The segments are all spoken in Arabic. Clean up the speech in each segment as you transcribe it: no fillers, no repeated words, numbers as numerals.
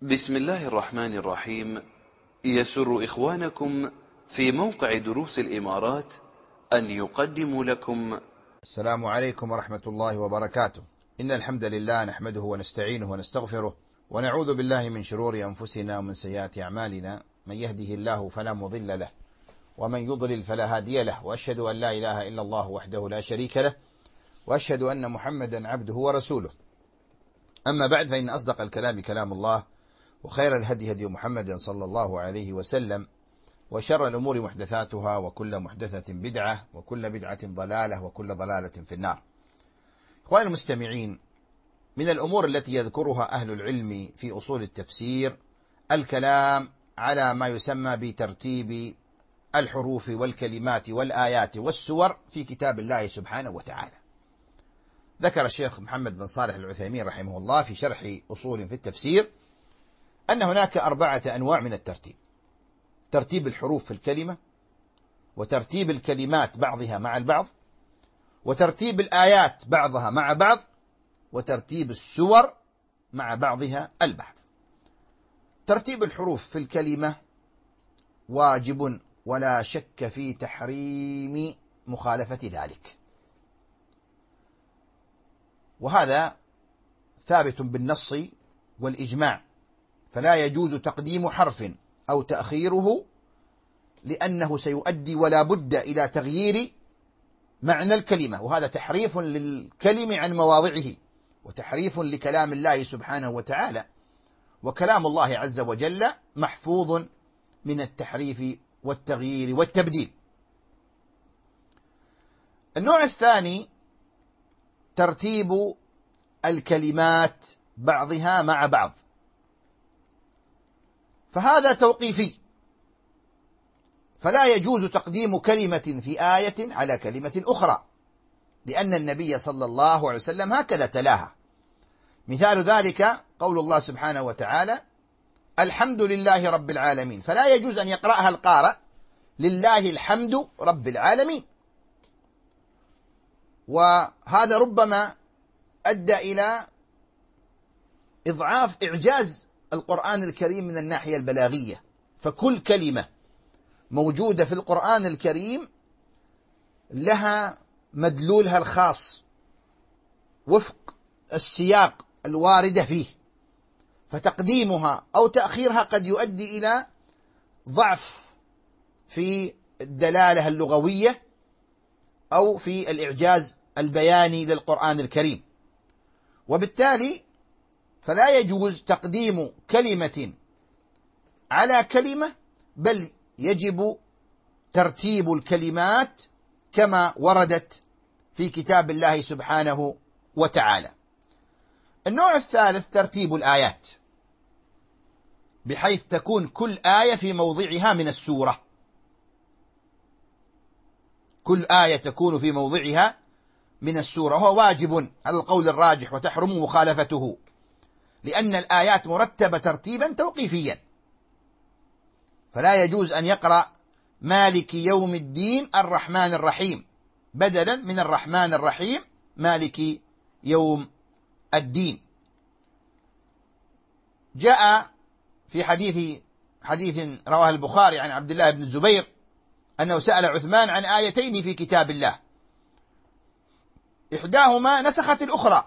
بسم الله الرحمن الرحيم. يسر إخوانكم في موقع دروس الإمارات أن يقدموا لكم السلام عليكم ورحمة الله وبركاته. إن الحمد لله نحمده ونستعينه ونستغفره ونعوذ بالله من شرور أنفسنا ومن سيئات أعمالنا، من يهده الله فلا مضل له ومن يضلل فلا هادي له، وأشهد أن لا إله إلا الله وحده لا شريك له، وأشهد أن محمدا عبده ورسوله. أما بعد، فإن أصدق الكلام كلام الله، وخير الهدي هدي محمد صلى الله عليه وسلم، وشر الأمور محدثاتها، وكل محدثة بدعة، وكل بدعة ضلالة، وكل ضلالة في النار. إخواني المستمعين، من الأمور التي يذكرها أهل العلم في أصول التفسير الكلام على ما يسمى بترتيب الحروف والكلمات والآيات والسور في كتاب الله سبحانه وتعالى. ذكر الشيخ محمد بن صالح العثيمين رحمه الله في شرح أصول في التفسير أن هناك 4 أنواع من الترتيب: ترتيب الحروف في الكلمة، وترتيب الكلمات بعضها مع البعض، وترتيب الآيات بعضها مع بعض، وترتيب السور مع بعضها البعض. ترتيب الحروف في الكلمة واجب ولا شك في تحريم مخالفة ذلك، وهذا ثابت بالنص والإجماع، فلا يجوز تقديم حرف أو تأخيره، لأنه سيؤدي ولا بد إلى تغيير معنى الكلمة، وهذا تحريف للكلم عن مواضعه، وتحريف لكلام الله سبحانه وتعالى، وكلام الله عز وجل محفوظ من التحريف والتغيير والتبديل. النوع الثاني ترتيب الكلمات بعضها مع بعض، فهذا توقيفي، فلا يجوز تقديم كلمة في آية على كلمة أخرى، لأن النبي صلى الله عليه وسلم هكذا تلاها. مثال ذلك قول الله سبحانه وتعالى: الحمد لله رب العالمين، فلا يجوز أن يقرأها القارئ لله الحمد رب العالمين، وهذا ربما أدى إلى إضعاف إعجاز القرآن الكريم من الناحية البلاغية، فكل كلمة موجودة في القرآن الكريم لها مدلولها الخاص وفق السياق الواردة فيه، فتقديمها أو تأخيرها قد يؤدي إلى ضعف في الدلالة اللغوية أو في الإعجاز البياني للقرآن الكريم، وبالتالي فلا يجوز تقديم كلمة على كلمة، بل يجب ترتيب الكلمات كما وردت في كتاب الله سبحانه وتعالى. النوع الثالث ترتيب الآيات، بحيث تكون كل آية في موضعها من السورة، كل آية تكون في موضعها من السورة، وهو واجب على القول الراجح، وتحرم مخالفته، لأن الآيات مرتبة ترتيبا توقيفيا، فلا يجوز أن يقرأ مالك يوم الدين الرحمن الرحيم بدلا من الرحمن الرحيم مالك يوم الدين. جاء في حديث رواه البخاري عن عبد الله بن الزبير أنه سأل عثمان عن آيتين في كتاب الله، إحداهما نسخت الأخرى،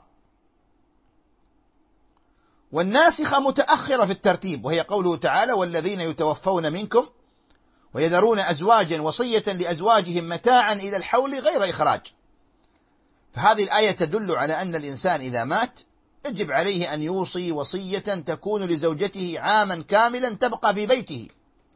والناسخة متأخرة في الترتيب، وهي قوله تعالى: والذين يتوفون منكم ويذرون أزواجا وصية لأزواجهم متاعا إلى الحول غير إخراج. فهذه الآية تدل على أن الإنسان إذا مات يجب عليه أن يوصي وصية تكون لزوجته عاما كاملا تبقى في بيته،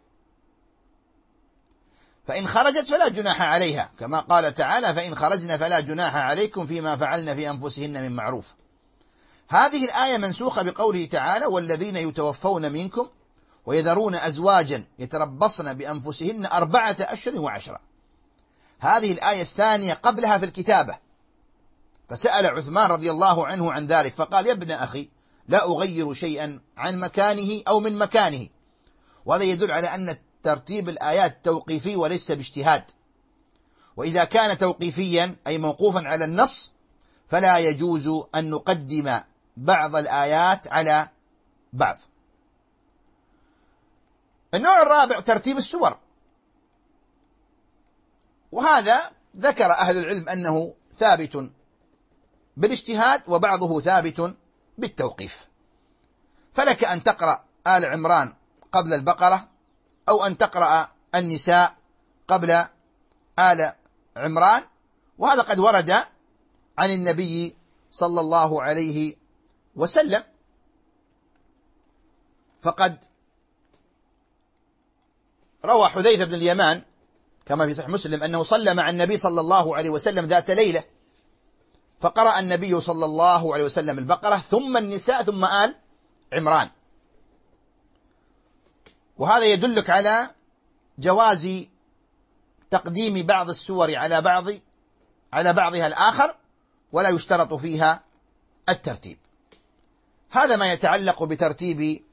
فإن خرجت فلا جناح عليها، كما قال تعالى: فإن خرجن فلا جناح عليكم فيما فعلن في أنفسهن من معروف. هذه الآية منسوخة بقوله تعالى: والذين يتوفون منكم ويذرون أزواجا يتربصن بأنفسهن 4 أشهر و10. هذه الآية الثانية قبلها في الكتابة، فسأل عثمان رضي الله عنه عن ذلك فقال: يا ابن أخي، لا أغير شيئا عن مكانه أو من مكانه. وهذا يدل على أن ترتيب الآيات توقيفي وليس باجتهاد، وإذا كان توقيفيا أي موقوفا على النص فلا يجوز أن نقدم بعض الآيات على بعض. النوع الرابع ترتيب السور، وهذا ذكر أهل العلم أنه ثابت بالاجتهاد وبعضه ثابت بالتوقيف. فلك أن تقرأ آل عمران قبل البقرة، أو أن تقرأ النساء قبل آل عمران، وهذا قد ورد عن النبي صلى الله عليه وسلم، فقد روى حذيفة بن اليمان كما في صحيح مسلم أنه صلى مع النبي صلى الله عليه وسلم ذات ليلة، فقرأ النبي صلى الله عليه وسلم البقرة ثم النساء ثم آل عمران. وهذا يدلك على جواز تقديم بعض السور على بعضها الآخر، ولا يشترط فيها الترتيب. هذا ما يتعلق بترتيب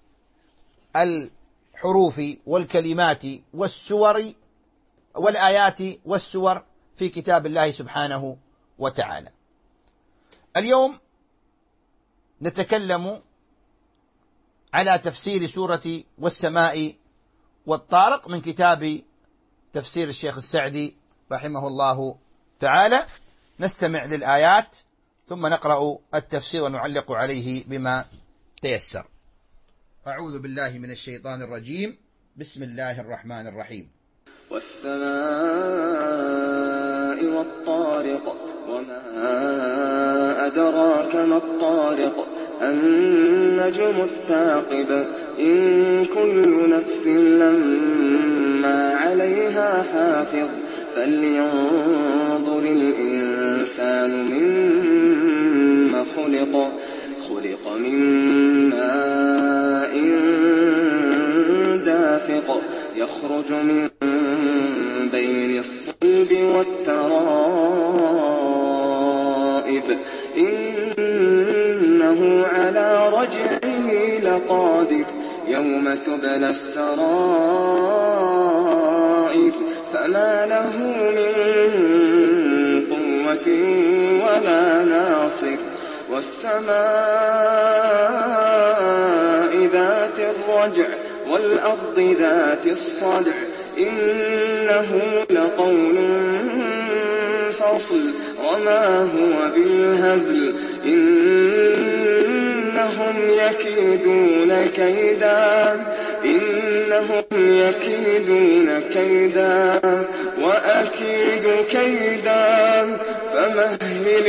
الحروف والكلمات والسور والآيات والسور في كتاب الله سبحانه وتعالى. اليوم نتكلم على تفسير سورة والسماء والطارق من كتاب تفسير الشيخ السعدي رحمه الله تعالى. نستمع للآيات ثم نقرأ التفسير ونعلق عليه بما تيسر. أعوذ بالله من الشيطان الرجيم. بسم الله الرحمن الرحيم. والسماء والطارق وما أدراك ما الطارق النجم الثاقب إن كل نفس لما عليها حافظ فلينظر الإنسان مما خلق من ماء دافق يخرج من بين الصلب والترائب إنه على رجعه لقادر يوم تبلى السرائر فما له من قوة ولا ناصر والسماء ذات الرجع والأرض ذات الصدع إنه لقول فصل وما هو بالهزل إنهم يكيدون كيدا وأكيد كيدا فمهل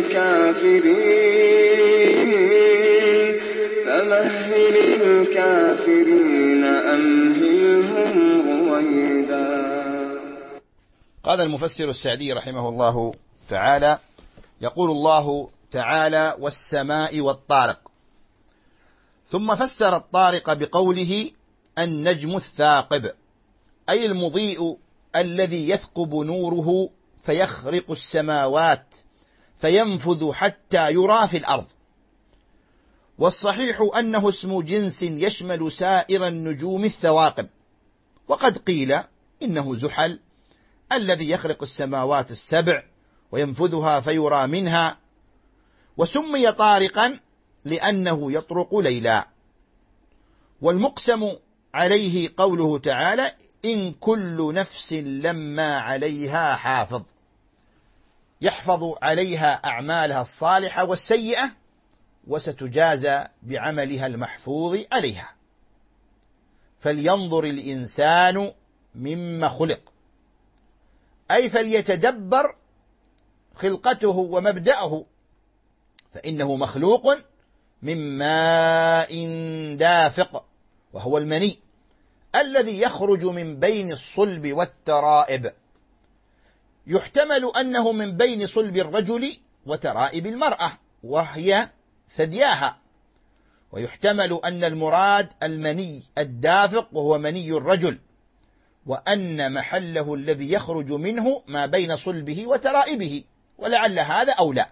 الكافرين أمهلهم رويدا. قال المفسر السعدي رحمه الله تعالى: يقول الله تعالى: والسماء والطارق. ثم فسر الطارق بقوله النجم الثاقب، أي المضيء الذي يثقب نوره فيخرق السماوات فينفذ حتى يرى في الأرض. والصحيح أنه اسم جنس يشمل سائر النجوم الثواقب، وقد قيل إنه زحل الذي يخرق السماوات السبع وينفذها فيرى منها، وسمي طارقا لأنه يطرق ليلا. والمقسم عليه قوله تعالى: إن كل نفس لما عليها حافظ، يحفظ عليها أعمالها الصالحة والسيئة وستجازى بعملها المحفوظ عليها. فلينظر الإنسان مما خلق، أي فليتدبر خلقته ومبدأه، فإنه مخلوق من ماء دافق، وهو المني الذي يخرج من بين الصلب والترائب. يحتمل أنه من بين صلب الرجل وترائب المرأة وهي ثدياها، ويحتمل أن المراد المني الدافق وهو مني الرجل، وأن محله الذي يخرج منه ما بين صلبه وترائبه، ولعل هذا أولى،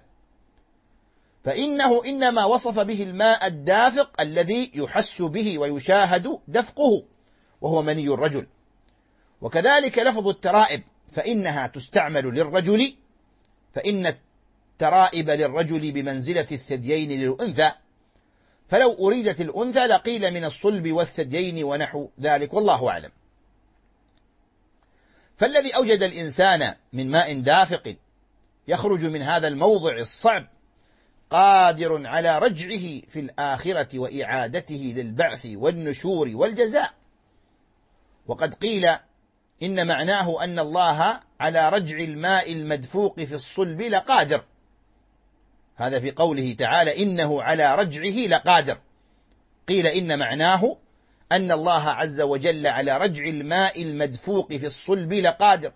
فإنه إنما وصف به الماء الدافق الذي يحس به ويشاهد دفقه وهو مني الرجل. وكذلك لفظ الترائب فإنها تستعمل للرجل، فإن الترائب للرجل بمنزلة الثديين للأنثى، فلو أريدت الأنثى لقيل من الصلب والثديين ونحو ذلك، والله أعلم. فالذي أوجد الإنسان من ماء دافق يخرج من هذا الموضع الصعب قادر على رجعه في الآخرة وإعادته للبعث والنشور والجزاء. وقد قيل إن معناه أن الله على رجع الماء المدفوق في الصلب لقادر، هذا في قوله تعالى إنه على رجعه لقادر. قيل إن معناه أن الله عز وجل على رجع الماء المدفوق في الصلب لقادر،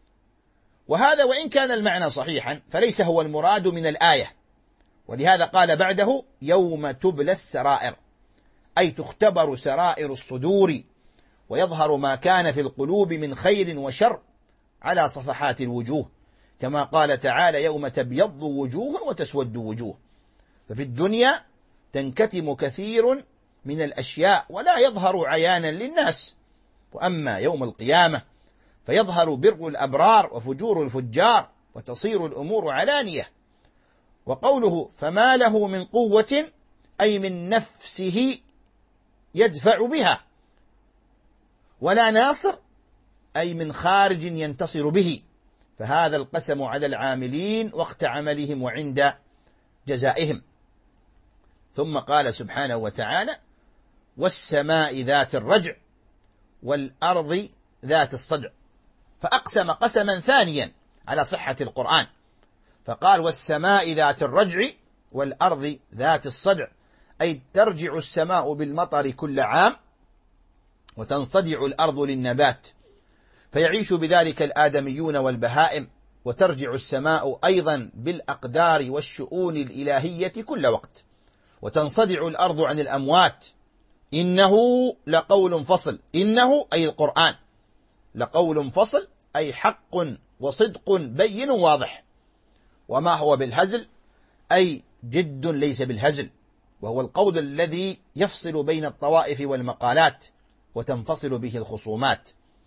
وهذا وإن كان المعنى صحيحا فليس هو المراد من الآية، ولهذا قال بعده يوم تبلى السرائر، أي تختبر سرائر الصدور ويظهر ما كان في القلوب من خير وشر على صفحات الوجوه، كما قال تعالى يوم تبيض وجوه وتسود وجوه. ففي الدنيا تنكتم كثير من الأشياء ولا يظهر عيانا للناس، وأما يوم القيامة فيظهر بر الأبرار وفجور الفجار وتصير الأمور علانية. وقوله فما له من قوة أي من نفسه يدفع بها، ولا ناصر أي من خارج ينتصر به، فهذا القسم على العاملين وقت عملهم وعند جزائهم. ثم قال سبحانه وتعالى والسماء ذات الرجع والأرض ذات الصدع، فأقسم قسما ثانيا على صحة القرآن، فقال والسماء ذات الرجع والأرض ذات الصدع، أي ترجع السماء بالمطر كل عام وتنصدع الأرض للنبات فيعيش بذلك الآدميون والبهائم، وترجع السماء أيضا بالأقدار والشؤون الإلهية كل وقت، وتنصدع الأرض عن الأموات. إنه لقول فصل، إنه أي القرآن لقول فصل أي حق وصدق بين واضح، وما هو بالهزل أي جد ليس بالهزل، وهو القول الذي يفصل بين الطوائف والمقالات وتنفصل به الخصومات.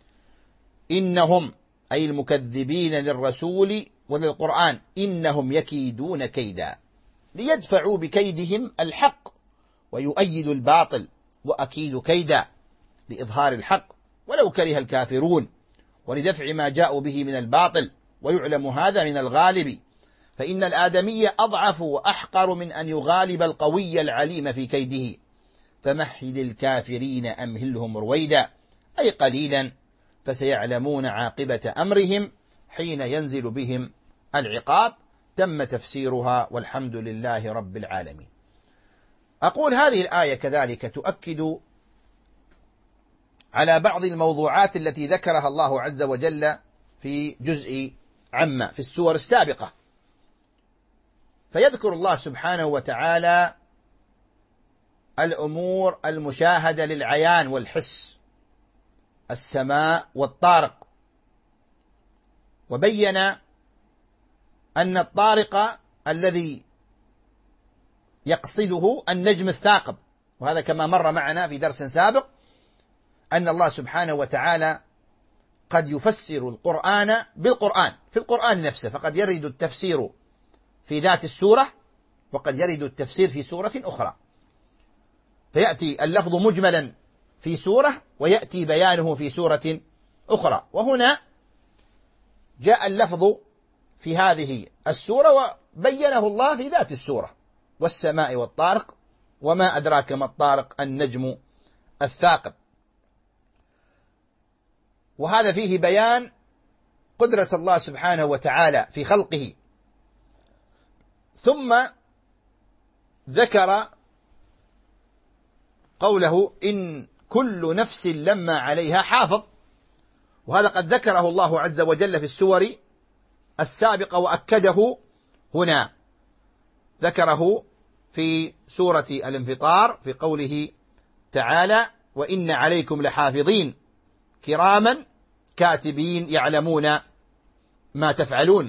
إنهم أي المكذبين للرسول وللقرآن إنهم يكيدون كيدا ليدفعوا بكيدهم الحق ويؤيدوا الباطل، وأكيد كيدا لإظهار الحق ولو كره الكافرون ولدفع ما جاءوا به من الباطل، ويعلم هذا من الغالب، فإن الآدمي أضعف وأحقر من أن يغالب القوي العليم في كيده. فمهل الكافرين أمهلهم رويدا أي قليلا، فسيعلمون عاقبة أمرهم حين ينزل بهم العقاب. تم تفسيرها والحمد لله رب العالمين. أقول هذه الآية كذلك تؤكد على بعض الموضوعات التي ذكرها الله عز وجل في جزء عما في السور السابقة، فيذكر الله سبحانه وتعالى الأمور المشاهدة للعيان والحس، السماء والطارق، وبين أن الطارق الذي يقصده النجم الثاقب، وهذا كما مر معنا في درس سابق أن الله سبحانه وتعالى قد يفسر القرآن بالقرآن في القرآن نفسه، فقد يرد التفسير في ذات السورة وقد يرد التفسير في سورة أخرى، فيأتي اللفظ مجملا في سورة ويأتي بيانه في سورة أخرى. وهنا جاء اللفظ في هذه السورة وبينه الله في ذات السورة والسماء والطارق وما أدراك ما الطارق النجم الثاقب، وهذا فيه بيان قدرة الله سبحانه وتعالى في خلقه. ثم ذكر قوله إن كل نفس لما عليها حافظ، وهذا قد ذكره الله عز وجل في السور السابقة وأكده هنا، ذكره في سورة الانفطار في قوله تعالى وإن عليكم لحافظين كراما كاتبين يعلمون ما تفعلون.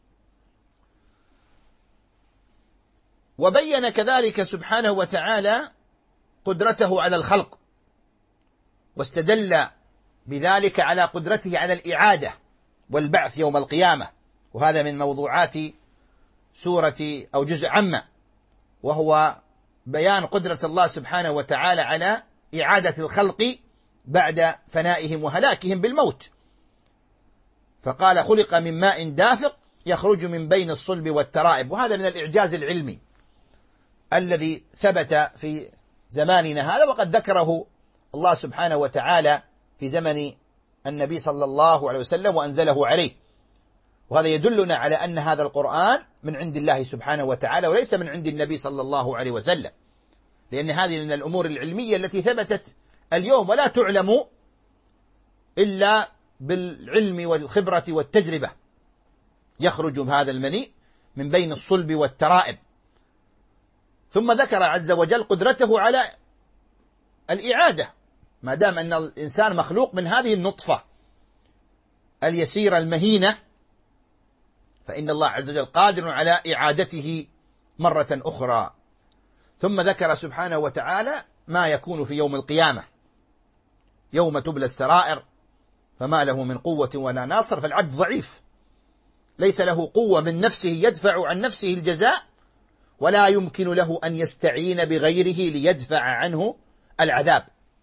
وبين كذلك سبحانه وتعالى قدرته على الخلق، واستدل بذلك على قدرته على الإعادة والبعث يوم القيامة، وهذا من موضوعات سورة أو جزء عما، وهو بيان قدرة الله سبحانه وتعالى على إعادة الخلق بعد فنائهم وهلاكهم بالموت، فقال خلق من ماء دافق يخرج من بين الصلب والترائب. وهذا من الإعجاز العلمي الذي ثبت في زماننا هذا، وقد ذكره الله سبحانه وتعالى في زمن النبي صلى الله عليه وسلم وأنزله عليه. وهذا يدلنا على أن هذا القرآن من عند الله سبحانه وتعالى وليس من عند النبي صلى الله عليه وسلم، لأن هذه من الأمور العلمية التي ثبتت اليوم ولا تعلم إلا بالعلم والخبرة والتجربة. يخرج هذا المني من بين الصلب والترائب. ثم ذكر عز وجل قدرته على الإعادة، ما دام أن الإنسان مخلوق من هذه النطفة اليسيرة المهينة، فإن الله عز وجل قادر على إعادته مرة أخرى. ثم ذكر سبحانه وتعالى ما يكون في يوم القيامة، يوم تبلى السرائر فما له من قوة ولا ناصر. فالعبد ضعيف، ليس له قوة من نفسه يدفع عن نفسه الجزاء، ولا يمكن له أن يستعين بغيره ليدفع عنه العذاب.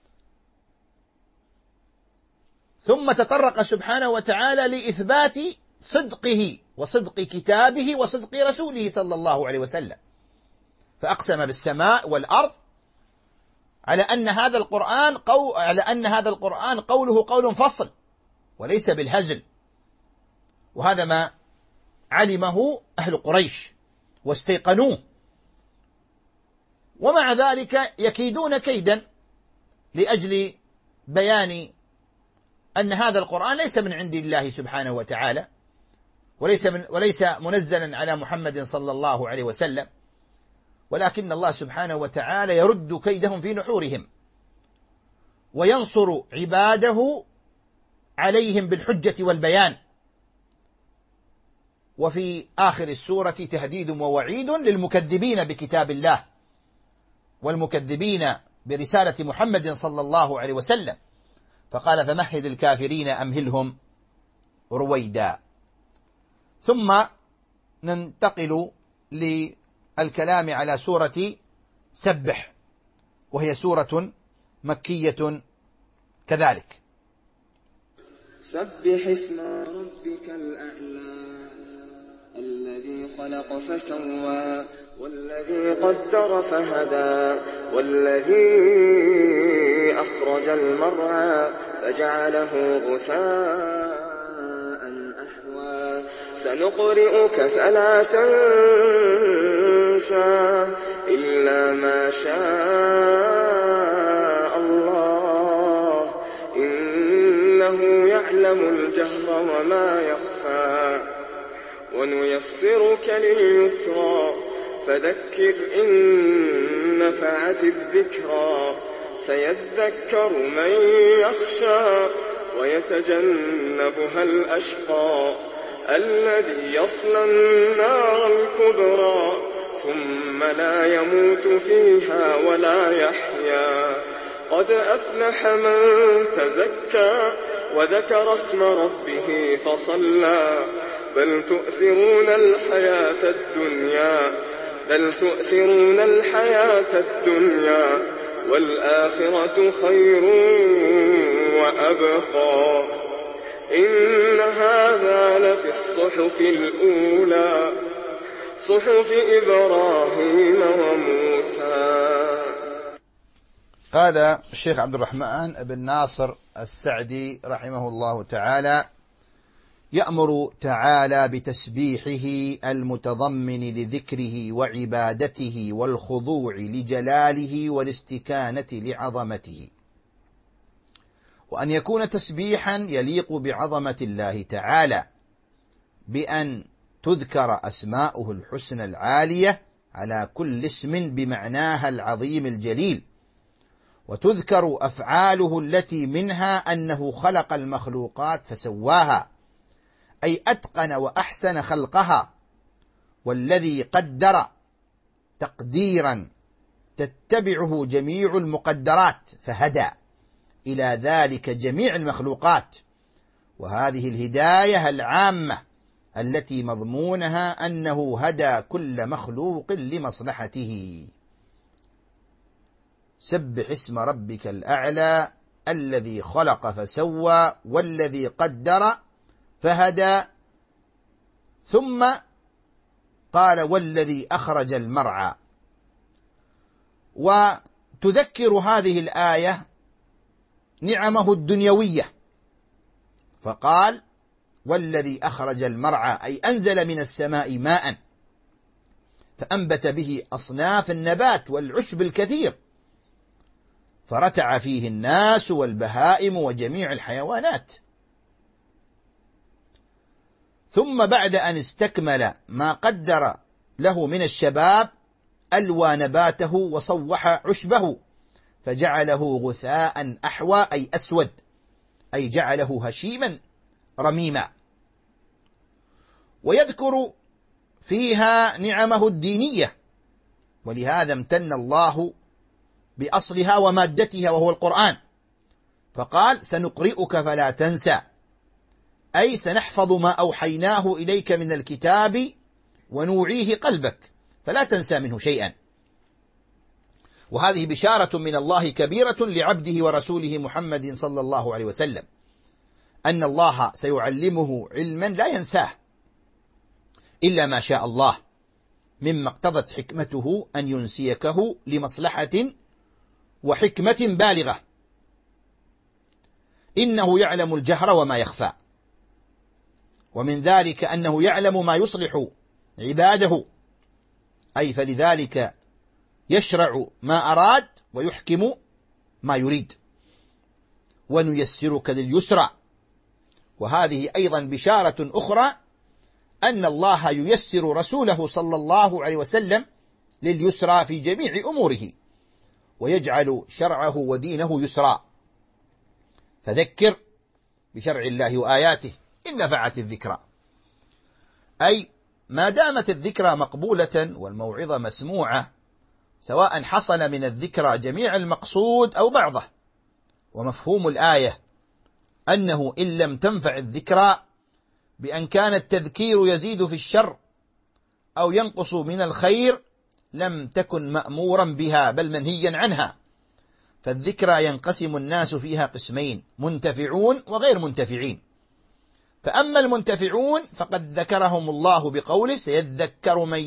ثم تطرق سبحانه وتعالى لإثبات صدقه وصدق كتابه وصدق رسوله صلى الله عليه وسلم، فأقسم بالسماء والأرض على أن هذا القرآن قوله قول فصل وليس بالهزل. وهذا ما علمه أهل قريش واستيقنوه، ومع ذلك يكيدون كيدا لأجل بيان أن هذا القرآن ليس من عند الله سبحانه وتعالى، وليس منزلا على محمد صلى الله عليه وسلم، ولكن الله سبحانه وتعالى يرد كيدهم في نحورهم وينصر عباده عليهم بالحجة والبيان. وفي آخر السورة تهديد ووعيد للمكذبين بكتاب الله والمكذبين برسالة محمد صلى الله عليه وسلم، فقال فمهد الكافرين أمهلهم رويدا. ثم ننتقل للكلام على سورة سبح، وهي سورة مكية كذلك. سبح اسم ربك الأعلى الذي خلق فسوى والذي قدر فهدى والذي أخرج المرعى فجعله غثاء أحوى سنقرئك فلا تنسى إلا ما شاء الله إنه يعلم الجهر وما يخفى ونيسرك لليسرى فذكر إن نفعت الذكرى سيذكر من يخشى ويتجنبها الأشقى الذي يصلى النار الكبرى ثم لا يموت فيها ولا يحيا قد أفلح من تزكى وذكر اسم ربه فصلى بل تؤثرون الحياة الدنيا والآخرة خير وأبقى إن هذا لفي الصحف الأولى صحف إبراهيم وموسى. قال الشيخ عبد الرحمن بن ناصر السعدي رحمه الله تعالى: يأمر تعالى بتسبيحه المتضمن لذكره وعبادته والخضوع لجلاله والاستكانة لعظمته، وأن يكون تسبيحا يليق بعظمة الله تعالى بأن تذكر أسماؤه الحسنى العالية على كل اسم بمعناها العظيم الجليل، وتذكر أفعاله التي منها أنه خلق المخلوقات فسواها، أي أتقن وأحسن خلقها، والذي قدر تقديرا تتبعه جميع المقدرات فهدى إلى ذلك جميع المخلوقات. وهذه الهداية العامة التي مضمونها أنه هدى كل مخلوق لمصلحته. سبح اسم ربك الأعلى الذي خلق فسوى والذي قدر فهدى. ثم قال والذي أخرج المرعى. وتذكر هذه الآية نعمه الدنيوية، فقال والذي أخرج المرعى أي أنزل من السماء ماء فأنبت به أصناف النبات والعشب الكثير، فرتع فيه الناس والبهائم وجميع الحيوانات. ثم بعد أن استكمل ما قدر له من الشباب ألوى نباته وصوح عشبه فجعله غثاء أحوى أي أسود، أي جعله هشيما رميما. ويذكر فيها نعمه الدينية، ولهذا امتن الله بأصلها ومادتها وهو القرآن، فقال سنقرئك فلا تنسى، أي سنحفظ ما أوحيناه إليك من الكتاب ونوعيه قلبك فلا تنسى منه شيئا. وهذه بشارة من الله كبيرة لعبده ورسوله محمد صلى الله عليه وسلم، أن الله سيعلمه علما لا ينساه إلا ما شاء الله، مما اقتضت حكمته أن ينسيكه لمصلحة وحكمة بالغة. إنه يعلم الجهر وما يخفى، ومن ذلك أنه يعلم ما يصلح عباده، أي فلذلك يشرع ما أراد ويحكم ما يريد. ونيسرك لليسرى، وهذه أيضا بشارة أخرى أن الله ييسر رسوله صلى الله عليه وسلم لليسرى في جميع أموره، ويجعل شرعه ودينه يسرا. فذكر بشرع الله وآياته إن نفعت الذكرى، أي ما دامت الذكرى مقبولة والموعظة مسموعة، سواء حصل من الذكرى جميع المقصود أو بعضه. ومفهوم الآية أنه إن لم تنفع الذكرى بأن كان التذكير يزيد في الشر أو ينقص من الخير لم تكن مأمورا بها بل منهيا عنها. فالذكرى ينقسم الناس فيها قسمين: منتفعون وغير منتفعين. فأما المنتفعون فقد ذكرهم الله بقوله سيذكر من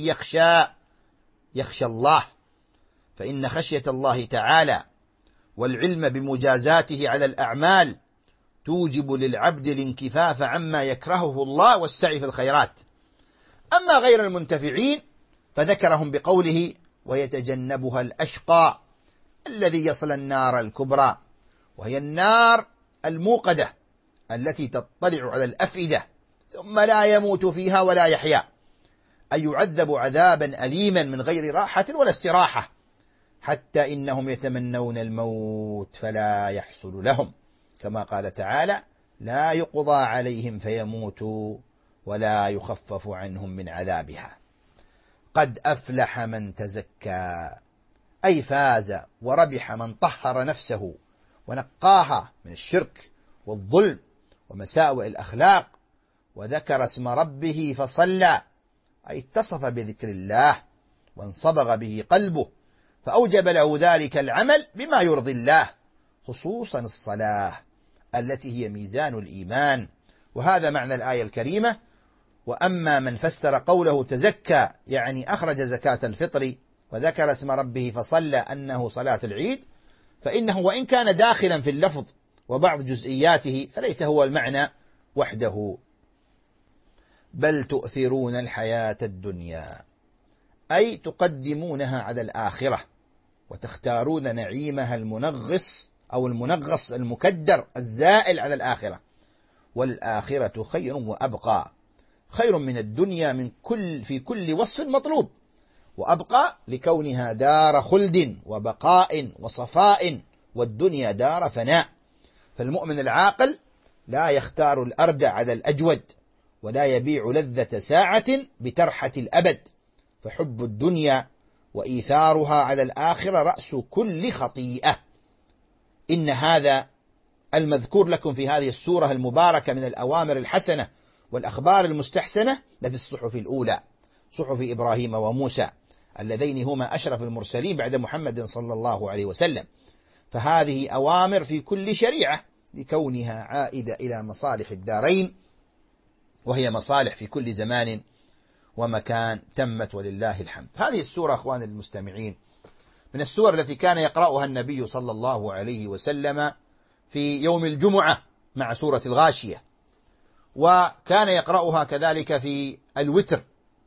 يخشى الله، فإن خشية الله تعالى والعلم بمجازاته على الأعمال توجب للعبد الانكفاف عما يكرهه الله والسعي في الخيرات. أما غير المنتفعين فذكرهم بقوله ويتجنبها الأشقى الذي يصل النار الكبرى، وهي النار الموقدة التي تطلع على الأفئدة ثم لا يموت فيها ولا يحيا، أي يعذب عذابا أليما من غير راحة ولا استراحة، حتى إنهم يتمنون الموت فلا يحصل لهم، كما قال تعالى لا يقضى عليهم فيموتوا ولا يخفف عنهم من عذابها. قد أفلح من تزكى، أي فاز وربح من طهر نفسه ونقاها من الشرك والظلم ومساوئ الأخلاق، وذكر اسم ربه فصلى، أي اتصف بذكر الله وانصبغ به قلبه، فأوجب له ذلك العمل بما يرضي الله، خصوصا الصلاة التي هي ميزان الإيمان. وهذا معنى الآية الكريمة. وأما من فسر قوله تزكى يعني أخرج زكاة الفطر وذكر اسم ربه فصلى أنه صلاة العيد، فإنه وإن كان داخلا في اللفظ وبعض جزئياته فليس هو المعنى وحده. بل تؤثرون الحياة الدنيا، أي تقدمونها على الآخرة وتختارون نعيمها المنغص أو المنغص المكدر الزائل على الآخرة، والآخرة خير وأبقى، خير من الدنيا في كل وصف مطلوب، وأبقى لكونها دار خلد وبقاء وصفاء، والدنيا دار فناء. فالمؤمن العاقل لا يختار الأرد على الأجود، ولا يبيع لذة ساعة بترحة الأبد، فحب الدنيا وإيثارها على الآخرة رأس كل خطيئة. إن هذا المذكور لكم في هذه السورة المباركة من الأوامر الحسنة والأخبار المستحسنة لفي الصحف الأولى، صحف إبراهيم وموسى، اللذين هما أشرف المرسلين بعد محمد صلى الله عليه وسلم. فهذه أوامر في كل شريعة لكونها عائدة إلى مصالح الدارين، وهي مصالح في كل زمان ومكان تمت ولله الحمد. هذه السورة أخوان المستمعين من السور التي كان يقرأها النبي صلى الله عليه وسلم في يوم الجمعة مع سورة الغاشية، وكان يقرأها كذلك في الوتر،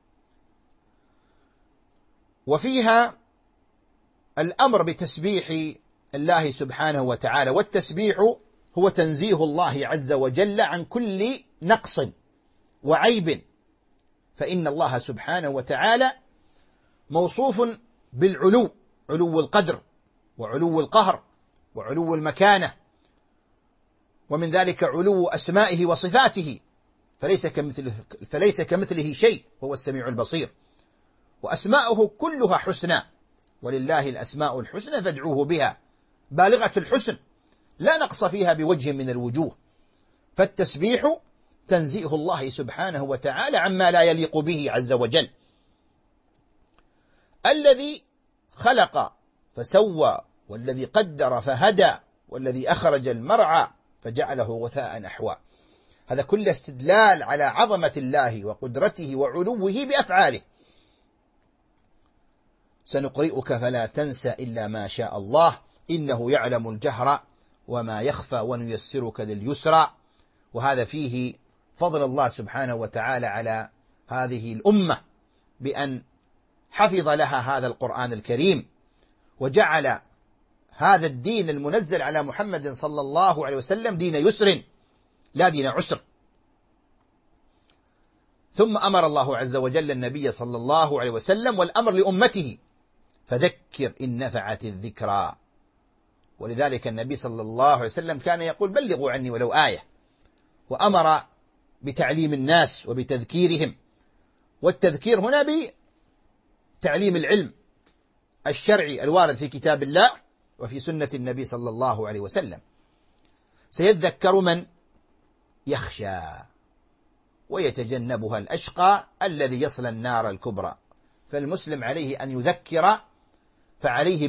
وفيها الأمر بتسبيح الله سبحانه وتعالى. والتسبيح هو تنزيه الله عز وجل عن كل نقص وعيب، فإن الله سبحانه وتعالى موصوف بالعلو، علو القدر وعلو القهر وعلو المكانة، ومن ذلك علو أسمائه وصفاته، فليس كمثله شيء، هو السميع البصير، وأسماؤه كلها حسنى، ولله الأسماء الحسنى فادعوه بها، بالغة الحسن لا نقص فيها بوجه من الوجوه. فالتسبيح تنزيه الله سبحانه وتعالى عما لا يليق به عز وجل، الذي خلق فسوى، والذي قدر فهدى، والذي أخرج المرعى فجعله غثاء أحوى. هذا كل استدلال على عظمة الله وقدرته وعلوه بأفعاله. سنقرئك فلا تنسى إلا ما شاء الله إنه يعلم الجهر وما يخفى ونيسرك لليسرى. وهذا فيه فضل الله سبحانه وتعالى على هذه الأمة بأن حفظ لها هذا القرآن الكريم، وجعل هذا الدين المنزل على محمد صلى الله عليه وسلم دين يسر لا دين عسر. ثم أمر الله عز وجل النبي صلى الله عليه وسلم والأمر لأمته فذكر إن نفعت الذكرى. ولذلك النبي صلى الله عليه وسلم كان يقول بلغوا عني ولو آية، وأمر بتعليم الناس وبتذكيرهم، والتذكير هنا بتعليم العلم الشرعي الوارد في كتاب الله وفي سنة النبي صلى الله عليه وسلم. سيذكر من يخشى ويتجنبها الأشقى الذي يصل النار الكبرى. فالمسلم عليه أن يذكر، فعليه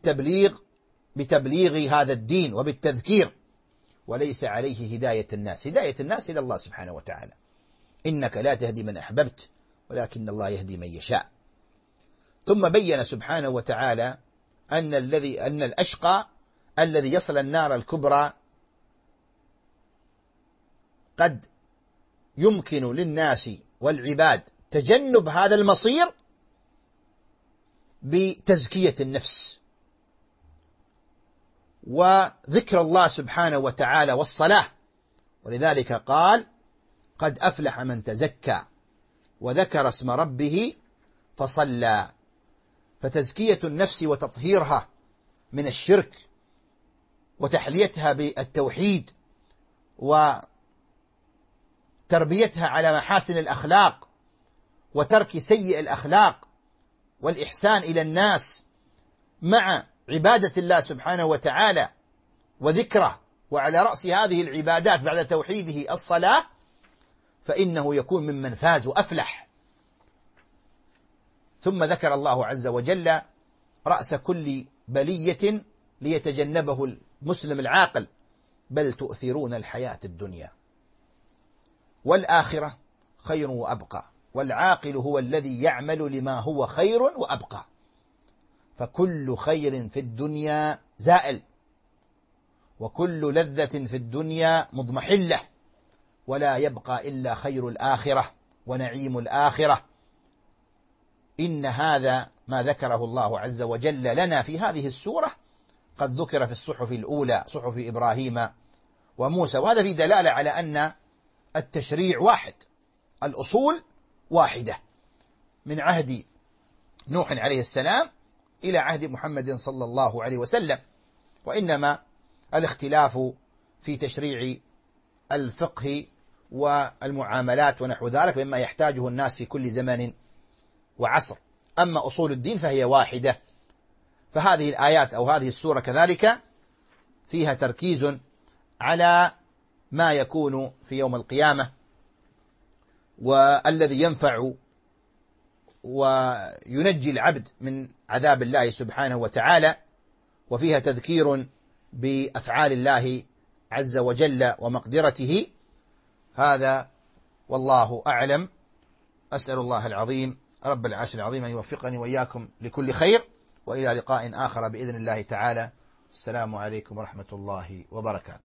بتبليغ هذا الدين وبالتذكير، وليس عليه هداية الناس إلى الله سبحانه وتعالى. إنك لا تهدي من أحببت ولكن الله يهدي من يشاء. ثم بين سبحانه وتعالى أن الأشقى الذي يصل النار الكبرى قد يمكن للناس والعباد تجنب هذا المصير بتزكية النفس وذكر الله سبحانه وتعالى والصلاة. ولذلك قال قد أفلح من تزكى وذكر اسم ربه فصلى. فتزكية النفس وتطهيرها من الشرك وتحليتها بالتوحيد وتربيتها على محاسن الأخلاق وترك سيء الأخلاق والإحسان إلى الناس مع عبادة الله سبحانه وتعالى وذكره، وعلى رأس هذه العبادات بعد توحيده الصلاة، فإنه يكون ممن فاز وأفلح. ثم ذكر الله عز وجل رأس كل بلية ليتجنبه المسلم العاقل، بل تؤثرون الحياة الدنيا والآخرة خير وأبقى، والعاقل هو الذي يعمل لما هو خير وأبقى. فكل خير في الدنيا زائل، وكل لذة في الدنيا مضمحلة، ولا يبقى إلا خير الآخرة ونعيم الآخرة. إن هذا ما ذكره الله عز وجل لنا في هذه السورة قد ذكر في الصحف الأولى، صحف إبراهيم وموسى. وهذا في دلالة على أن التشريع واحد، الأصول واحدة، من عهد نوح عليه السلام إلى عهد محمد صلى الله عليه وسلم، وإنما الاختلاف في تشريع الفقه والمعاملات ونحو ذلك مما يحتاجه الناس في كل زمن وعصر. أما أصول الدين فهي واحدة. فهذه الآيات أو هذه السورة كذلك فيها تركيز على ما يكون في يوم القيامة، والذي ينفع وينجي العبد من عذاب الله سبحانه وتعالى، وفيها تذكير بأفعال الله عز وجل ومقدرته. هذا والله أعلم. أسأل الله العظيم رب العرش العظيم أن يوفقني وإياكم لكل خير، وإلى لقاء آخر بإذن الله تعالى. السلام عليكم ورحمة الله وبركاته.